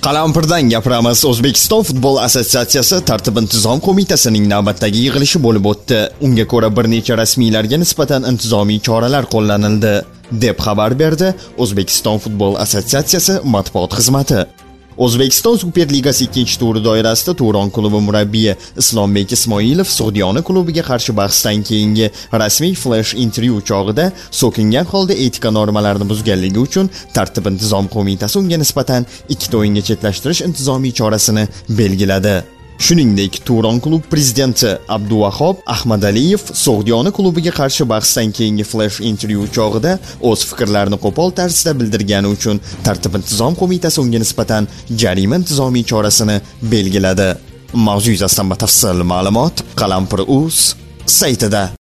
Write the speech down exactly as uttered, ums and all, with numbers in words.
Qalampirdan gapiramiz. O'zbekiston futbol assotsiatsiyasi tartib-intizom qo'mitasining navbatdagi yig'ilishi bo'lib o'tdi. Unga ko'ra bir necha rasmiylarga nisbatan intizomiy choralar qo'llanildi, deb xabar berdi O'zbekiston futbol assotsiatsiyasi matbuot xizmati. O'zbekiston Superligasi ikkinchi turi doirasida Turon klubi murabbiyi Islombek Ismoilov Sug'diyona klubiga qarshi bahsdan keyingi rasmiy flash intervyu chog'ida so'kingan holda etika normalarini buzganligi uchun tartib-intizom qo'mitasi unga nisbatan ikkita o'yinga chetlashtirish intizomiy chorasini belgiladi. Shuningdek, Turon klub prezidenti Abduvahob Ahmadaliyev Sug'diyona klubiga qarshi bahsdan keyingi flash intervyu chog'ida o'z fikrlarini qo'pol tarzda bildirgani uchun tartib-intizom qo'mitasi unga nisbatan jarima intizomiy chorasini belgiladi. Mavzu yuzasidan batafsil ma'lumot Qalampir.uz saytida.